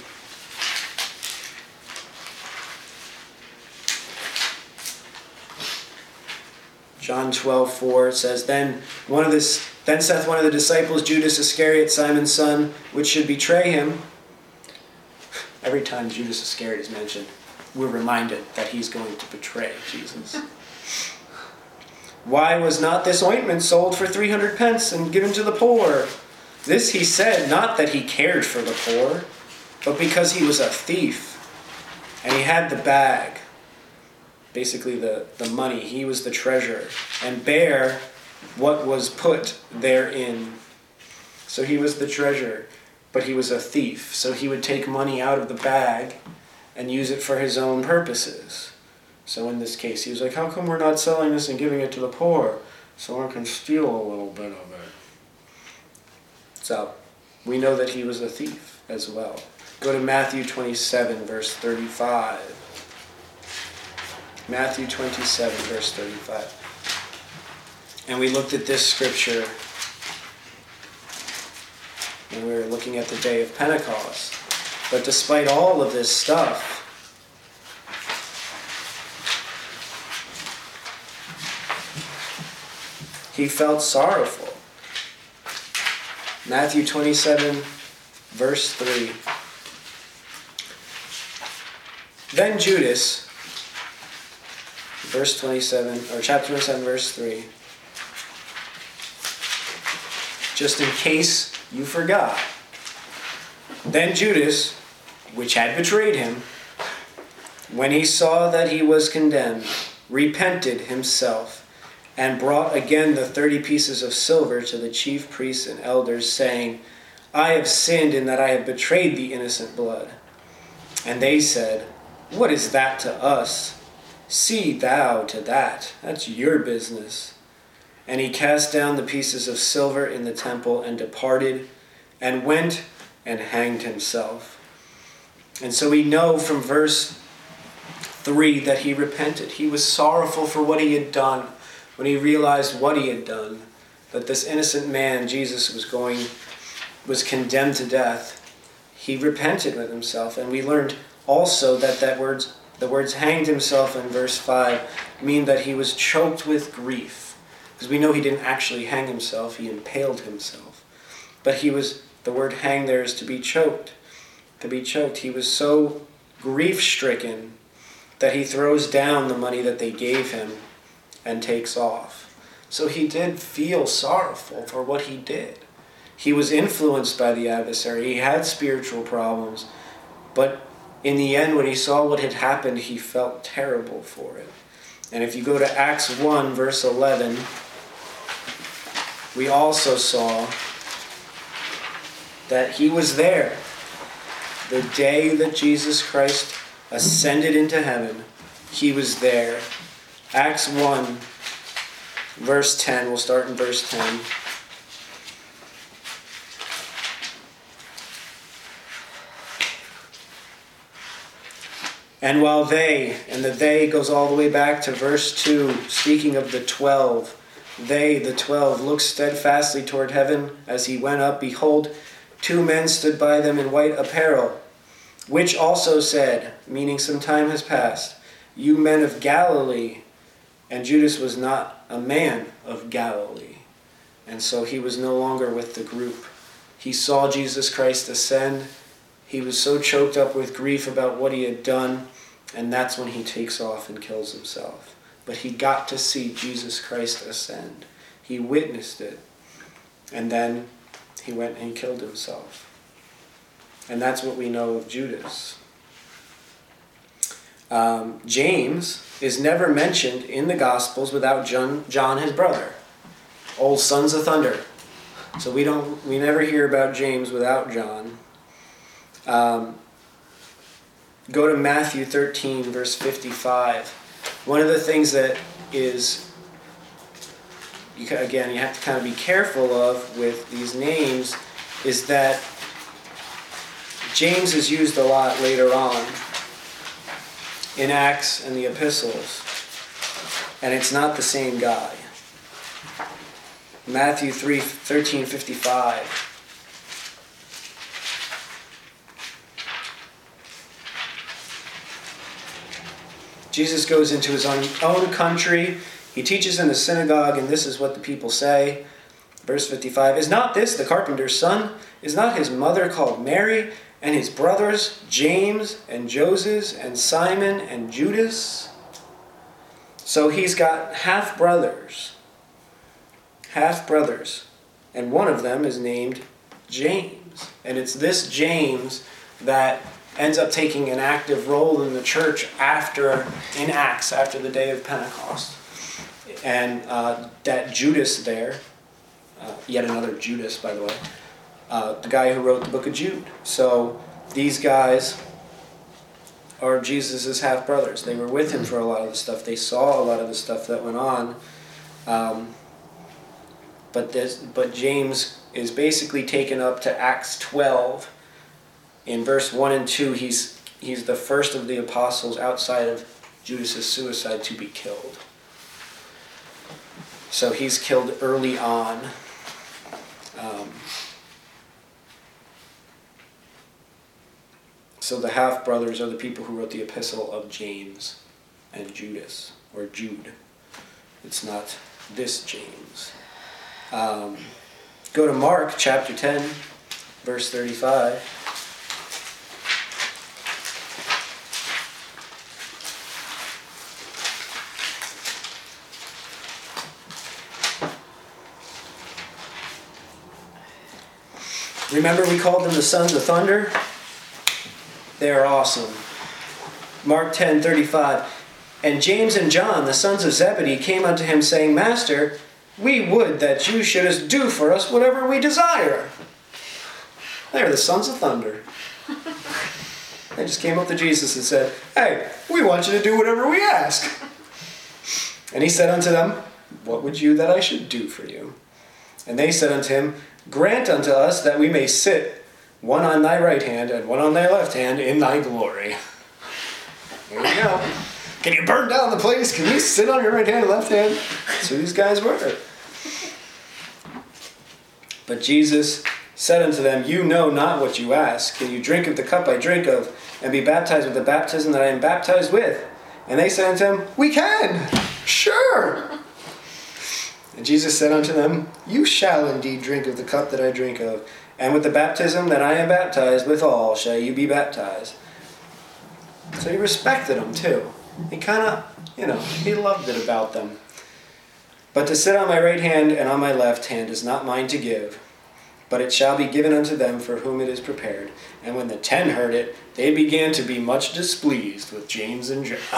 John twelve, four says, Then one of this, then saith one of the disciples, Judas Iscariot, Simon's son, which should betray him. Every time Judas Iscariot is mentioned, we're reminded that he's going to betray Jesus. Why was not this ointment sold for three hundred pence and given to the poor? This he said, not that he cared for the poor, but because he was a thief, and he had the bag. Basically the, the money. He was the treasurer, and bare what was put therein. So he was the treasurer, but he was a thief. So he would take money out of the bag and use it for his own purposes. So in this case, he was like, how come we're not selling this and giving it to the poor? So I can steal a little bit of it. So we know that he was a thief as well. Go to Matthew twenty-seven, verse thirty-five. Matthew twenty-seven, verse thirty-five. And we looked at this scripture when we were looking at the day of Pentecost. But despite all of this stuff, he felt sorrowful. Matthew twenty-seven, verse three. Then Judas, verse twenty-seven, or chapter twenty-seven, verse three. Just in case you forgot. Then Judas, which had betrayed him, when he saw that he was condemned, repented himself, and brought again the thirty pieces of silver to the chief priests and elders, saying, I have sinned in that I have betrayed the innocent blood. And they said, What is that to us? See thou to that. That's your business. And he cast down the pieces of silver in the temple and departed, and went and hanged himself. And so we know from verse three that he repented. He was sorrowful for what he had done when he realized what he had done. that this innocent man, Jesus, was going, was condemned to death, he repented with himself. And we learned also that that words, the words hanged himself in verse five mean that he was choked with grief. Because we know he didn't actually hang himself, he impaled himself. But he was, the word hang there is to be choked. To be choked. He was so grief-stricken that he throws down the money that they gave him and takes off. So he did feel sorrowful for what he did. He was influenced by the adversary. He had spiritual problems. But in the end, when he saw what had happened, he felt terrible for it. And if you go to Acts one, verse eleven, we also saw that he was there the day that Jesus Christ ascended into heaven. He was there. Acts one, verse ten. We'll start in verse ten. And while they, and the they goes all the way back to verse two, speaking of the twelve. They, the twelve, looked steadfastly toward heaven as he went up. Behold, two men stood by them in white apparel, which also said, meaning some time has passed, you men of Galilee. And Judas was not a man of Galilee. And so he was no longer with the group. He saw Jesus Christ ascend. He was so choked up with grief about what he had done, and that's when he takes off and kills himself. But he got to see Jesus Christ ascend. He witnessed it. And then he went and he killed himself. And that's what we know of Judas. Um, James is never mentioned in the Gospels without John, John, his brother. Old sons of thunder. So we don't, we never hear about James without John. Um, go to Matthew thirteen, verse fifty-five. One of the things that is, you, again, you have to kind of be careful of with these names is that James is used a lot later on in Acts and the epistles, and it's not the same guy. Matthew three, thirteen, fifty-five. Jesus goes into his own, own country. He teaches in the synagogue, and this is what the people say. Verse fifty-five, is not this the carpenter's son? Is not his mother called Mary, and his brothers James and Joseph and Simon and Judas? So he's got half-brothers. Half-brothers. And one of them is named James. And it's this James that ends up taking an active role in the church after, in Acts, after the day of Pentecost. And uh, that Judas there, uh, yet another Judas, by the way, uh, the guy who wrote the book of Jude. So these guys are Jesus' half-brothers. They were with him for a lot of the stuff. They saw a lot of the stuff that went on. Um, but this, but James is basically taken up to Acts twelve. In verse one and two, he's he's the first of the apostles outside of Judas' suicide to be killed. So he's killed early on. Um, so the half-brothers are the people who wrote the epistle of James and Judas, or Jude. It's not this James. Um, go to Mark chapter ten, verse thirty-five. Remember we called them the sons of thunder? They are awesome. Mark ten, thirty-five. And James and John, the sons of Zebedee, came unto him, saying, Master, we would that you shouldest do for us whatever we desire. They are the sons of thunder. They just came up to Jesus and said, Hey, we want you to do whatever we ask. And he said unto them, What would you that I should do for you? And they said unto him, Grant unto us that we may sit, one on thy right hand and one on thy left hand, in thy glory. There you go. Can you burn down the place? Can you sit on your right hand and left hand? That's who these guys were. But Jesus said unto them, You know not what you ask. Can you drink of the cup I drink of, and be baptized with the baptism that I am baptized with? And they said unto him, We can, sure. And Jesus said unto them, You shall indeed drink of the cup that I drink of, and with the baptism that I am baptized withal shall you be baptized. So he respected them too. He kind of, you know, he loved it about them. But to sit on my right hand and on my left hand is not mine to give, but it shall be given unto them for whom it is prepared. And when the ten heard it, they began to be much displeased with James and John.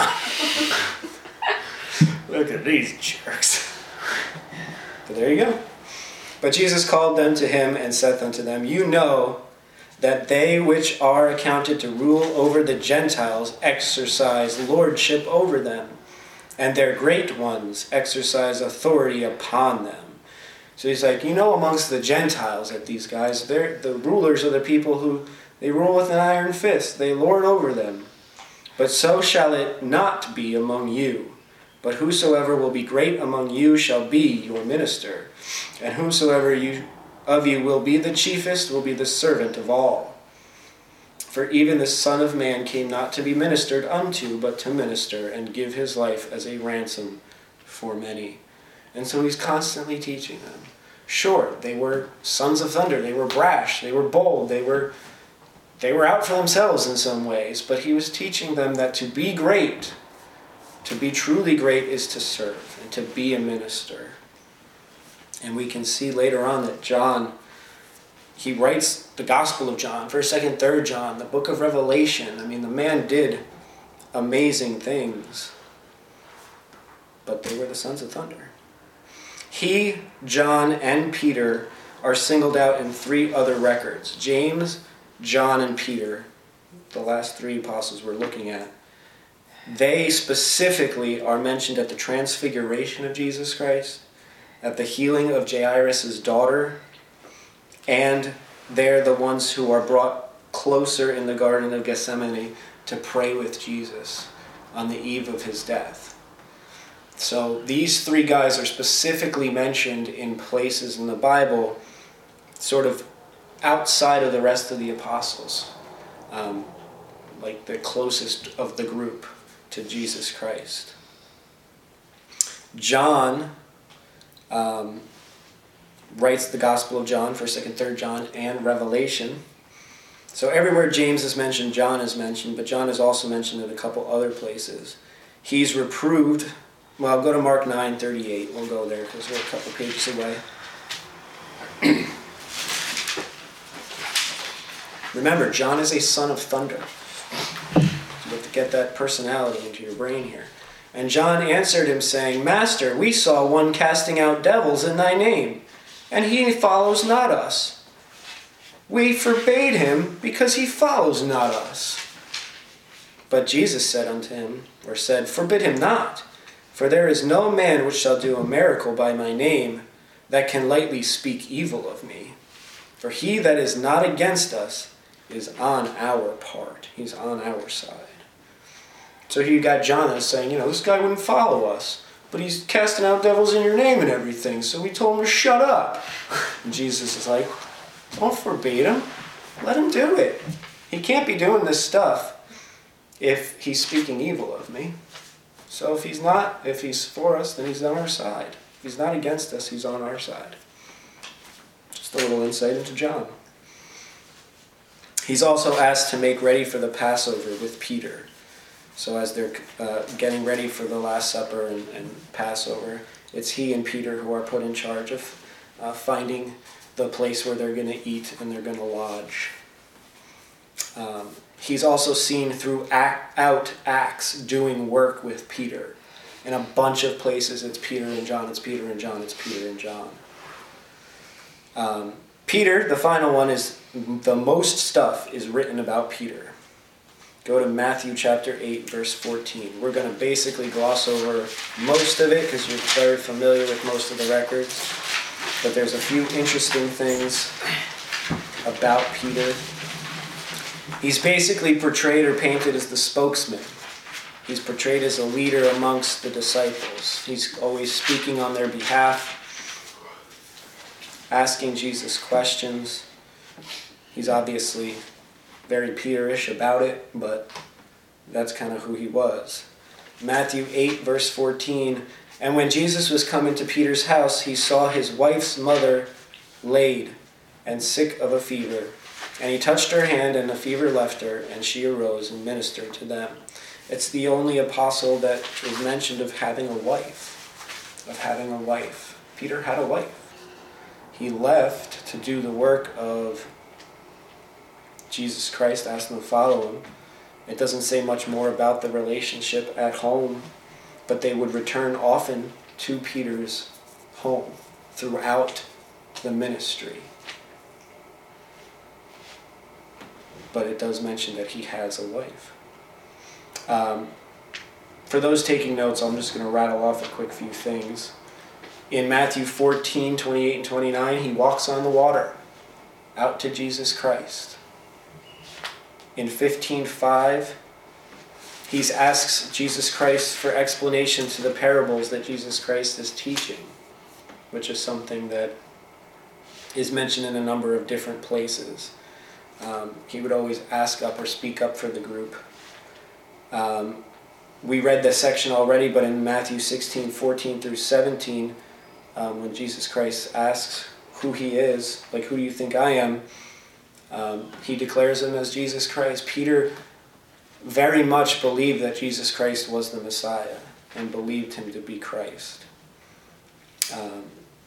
Look at these jerks. But there you go. But Jesus called them to him and saith unto them, You know that they which are accounted to rule over the Gentiles exercise lordship over them, and their great ones exercise authority upon them. So he's like, you know amongst the Gentiles that these guys, they're the rulers are the people who, they rule with an iron fist. They lord over them. But so shall it not be among you. But whosoever will be great among you shall be your minister. And whosoever you, of you will be the chiefest will be the servant of all. For even the Son of Man came not to be ministered unto, but to minister, and give his life as a ransom for many. And so he's constantly teaching them. Sure, they were sons of thunder. They were brash. They were bold. They were, they were out for themselves in some ways. But he was teaching them that to be great, to be truly great, is to serve and to be a minister. And we can see later on that John, he writes the Gospel of John, first, second, third John, the book of Revelation. I mean, the man did amazing things. But they were the sons of thunder. He, John, and Peter are singled out in three other records. James, John, and Peter, the last three apostles we're looking at. They specifically are mentioned at the transfiguration of Jesus Christ, at the healing of Jairus' daughter, and they're the ones who are brought closer in the Garden of Gethsemane to pray with Jesus on the eve of his death. So these three guys are specifically mentioned in places in the Bible sort of outside of the rest of the apostles, um, like the closest of the group to Jesus Christ. John um, writes the Gospel of John, first, second, third John, and Revelation. So everywhere James is mentioned, John is mentioned, but John is also mentioned in a couple other places. He's reproved. Well, go to Mark nine thirty-eight. We'll go there because we're a couple pages away. Remember, John is a son of thunder. You have to get that personality into your brain here. And John answered him, saying, Master, we saw one casting out devils in thy name, and he follows not us. We forbade him because he follows not us. But Jesus said unto him, or said, Forbid him not, for there is no man which shall do a miracle by my name that can lightly speak evil of me. For he that is not against us is on our part. He's on our side. So here you got John saying, you know, this guy wouldn't follow us, but he's casting out devils in your name and everything, so we told him to shut up. And Jesus is like, don't forbid him. Let him do it. He can't be doing this stuff if he's speaking evil of me. So if he's not, if he's for us, then he's on our side. If he's not against us, he's on our side. Just a little insight into John. He's also asked to make ready for the Passover with Peter. So as they're uh, getting ready for the Last Supper and, and Passover, it's he and Peter who are put in charge of uh, finding the place where they're going to eat and they're going to lodge. Um, he's also seen throughout Acts doing work with Peter. In a bunch of places it's Peter and John, it's Peter and John, it's Peter and John. Um, Peter, the final one, is the most stuff is written about Peter. Go to Matthew chapter eight, verse fourteen. We're going to basically gloss over most of it because you're very familiar with most of the records. But there's a few interesting things about Peter. He's basically portrayed or painted as the spokesman. He's portrayed as a leader amongst the disciples. He's always speaking on their behalf. asking Jesus questions. He's obviously very Peter-ish about it, but that's kind of who he was. Matthew eight, verse fourteen, and when Jesus was come into Peter's house, he saw his wife's mother laid and sick of a fever. And he touched her hand, and the fever left her, and she arose and ministered to them. It's the only apostle that is mentioned of having a wife, of having a wife. Peter had a wife. He left to do the work of Jesus Christ, asked them to follow him. It doesn't say much more about the relationship at home, but they would return often to Peter's home throughout the ministry. But it does mention that he has a wife. Um, for those taking notes, I'm just going to rattle off a quick few things. In Matthew fourteen, twenty-eight and twenty-nine, he walks on the water out to Jesus Christ. In fifteen five, he asks Jesus Christ for explanation to the parables that Jesus Christ is teaching, which is something that is mentioned in a number of different places. Um, he would always ask up or speak up for the group. Um, we read this section already, but in Matthew sixteen, fourteen through seventeen, um, when Jesus Christ asks who he is, like, who do you think I am? Um, he declares him as Jesus Christ. Peter very much believed that Jesus Christ was the Messiah and believed him to be Christ. Um,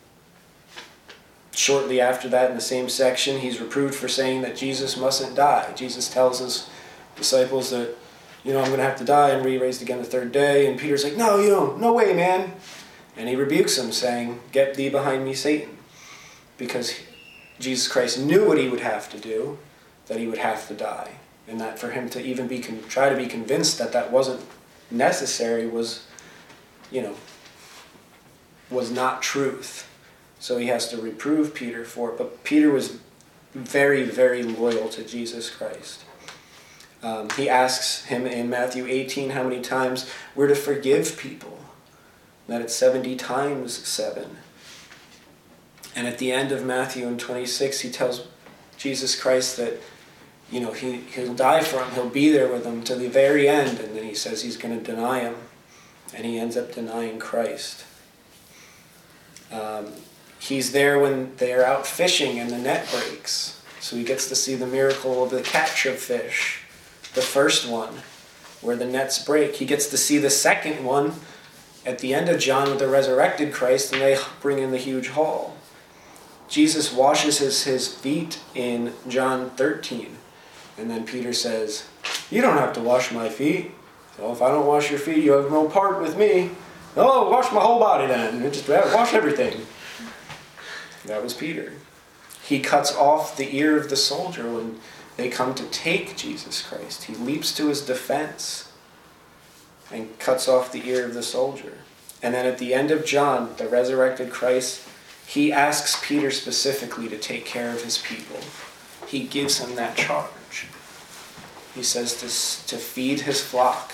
Shortly after that, in the same section, he's reproved for saying that Jesus mustn't die. Jesus tells his disciples that, you know, I'm going to have to die and be raised again the third day. And Peter's like, no, you don't. No way, man. And he rebukes him, saying, get thee behind me, Satan. Because Jesus Christ knew what he would have to do, that he would have to die. And that for him to even be con- try to be convinced that that wasn't necessary was, you know, was not truth. So he has to reprove Peter for it. But Peter was very, very loyal to Jesus Christ. Um, he asks him in Matthew eighteen how many times we're to forgive people. That it's seventy times seven. And at the end of Matthew in twenty-six, he tells Jesus Christ that, you know, he, he'll die for him. He'll be there with him to the very end. And then he says he's going to deny him. And he ends up denying Christ. Um... He's there when they're out fishing and the net breaks. So he gets to see the miracle of the catch of fish. The first one, where the nets break. He gets to see the second one at the end of John with the resurrected Christ, and they bring in the huge haul. Jesus washes his, his feet in John thirteen. And then Peter says, you don't have to wash my feet. So if I don't wash your feet, you have no part with me. Oh, wash my whole body then. Just wash everything. That was Peter. He cuts off the ear of the soldier when they come to take Jesus Christ. He leaps to his defense and cuts off the ear of the soldier. And then at the end of John, the resurrected Christ, he asks Peter specifically to take care of his people. He gives him that charge. He says to, to feed his flock.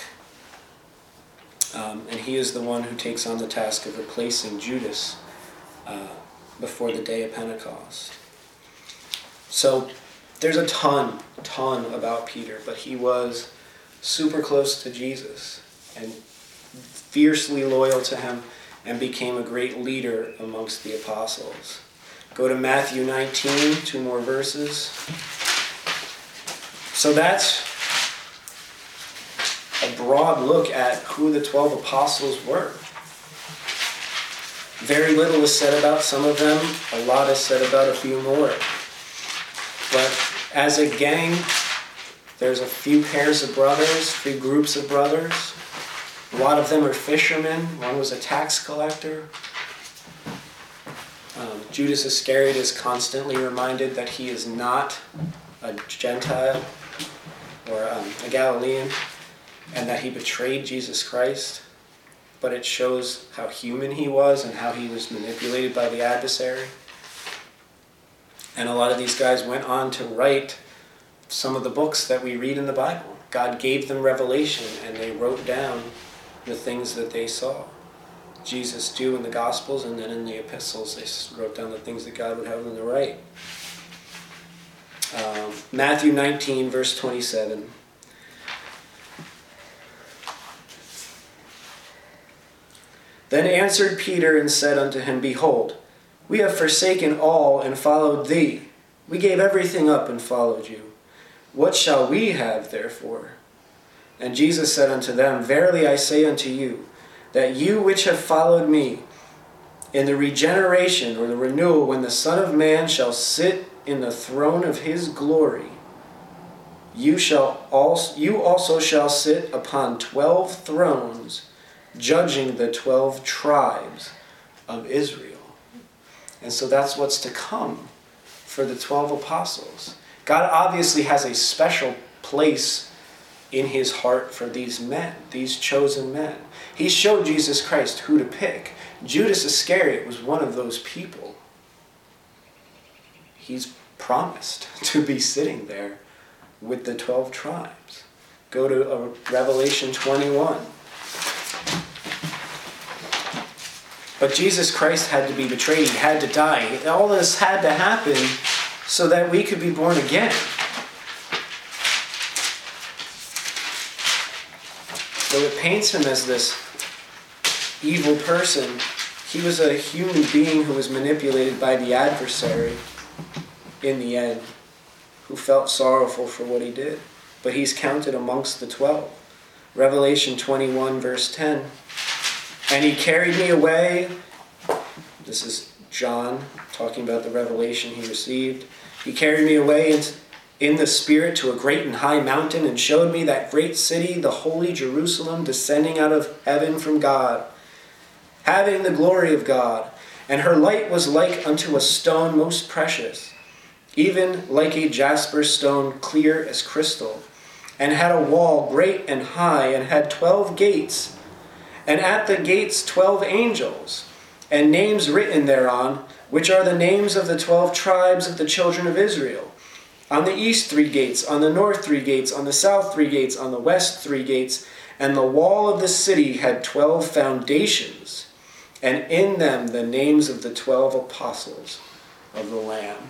Um, and he is the one who takes on the task of replacing Judas uh, before the day of Pentecost. So there's a ton, ton about Peter, but he was super close to Jesus and fiercely loyal to him and became a great leader amongst the apostles. Go to Matthew nineteen, two more verses. So that's a broad look at who the twelve apostles were. Very little is said about some of them. A lot is said about a few more. But as a gang, there's a few pairs of brothers, a few groups of brothers. A lot of them are fishermen. One was a tax collector. Um, Judas Iscariot is constantly reminded that he is not a Gentile or um, a Galilean, and that he betrayed Jesus Christ. But it shows how human he was and how he was manipulated by the adversary. And a lot of these guys went on to write some of the books that we read in the Bible. God gave them revelation, and they wrote down the things that they saw. Jesus do in the Gospels, and then in the epistles they wrote down the things that God would have them to write. Um, Matthew nineteen, verse twenty-seven. Then answered Peter and said unto him, Behold, we have forsaken all and followed thee. We gave everything up and followed you. What shall we have therefore? And Jesus said unto them, Verily I say unto you, that you which have followed me, in the regeneration or the renewal, when the Son of Man shall sit in the throne of his glory, you shall also you also shall sit upon twelve thrones, judging the twelve tribes of Israel. And so that's what's to come for the twelve apostles. God obviously has a special place in his heart for these men, these chosen men. He showed Jesus Christ who to pick. Judas Iscariot was one of those people. He's promised to be sitting there with the twelve tribes. Go to uh, Revelation twenty-one. But Jesus Christ had to be betrayed. He had to die. All this had to happen so that we could be born again. So it paints him as this evil person. He was a human being who was manipulated by the adversary in the end, who felt sorrowful for what he did. But he's counted amongst the twelve. Revelation twenty-one, verse ten. And he carried me away. This is John talking about the revelation he received. He carried me away in the Spirit to a great and high mountain and showed me that great city, the holy Jerusalem, descending out of heaven from God, having the glory of God. And her light was like unto a stone most precious, even like a jasper stone, clear as crystal, and had a wall great and high, and had twelve gates, and at the gates twelve angels, and names written thereon, which are the names of the twelve tribes of the children of Israel. On the east three gates, on the north three gates, on the south three gates, on the west three gates. And the wall of the city had twelve foundations, and in them the names of the twelve apostles of the Lamb.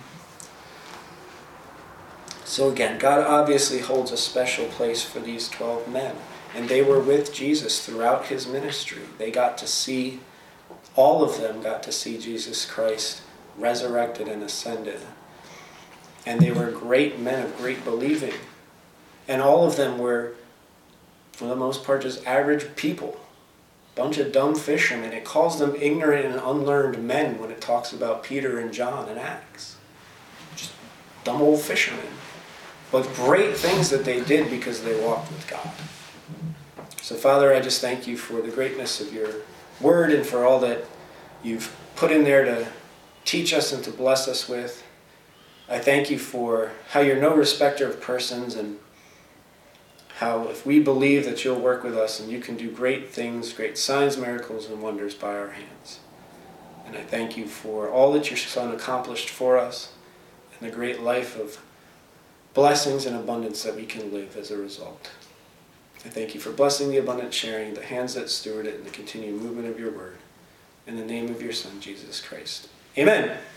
So again, God obviously holds a special place for these twelve men. And they were with Jesus throughout his ministry. They got to see, all of them got to see Jesus Christ resurrected and ascended. And they were great men of great believing. And all of them were, for the most part, just average people. Bunch of dumb fishermen. It calls them ignorant and unlearned men when it talks about Peter and John in Acts. Just dumb old fishermen. But great things that they did because they walked with God. So Father, I just thank you for the greatness of your word and for all that you've put in there to teach us and to bless us with. I thank you for how you're no respecter of persons, and how if we believe that you'll work with us and you can do great things, great signs, miracles, and wonders by our hands. And I thank you for all that your Son accomplished for us and the great life of blessings and abundance that we can live as a result. I thank you for blessing the abundant sharing, the hands that steward it, and the continued movement of your word. In the name of your Son, Jesus Christ. Amen.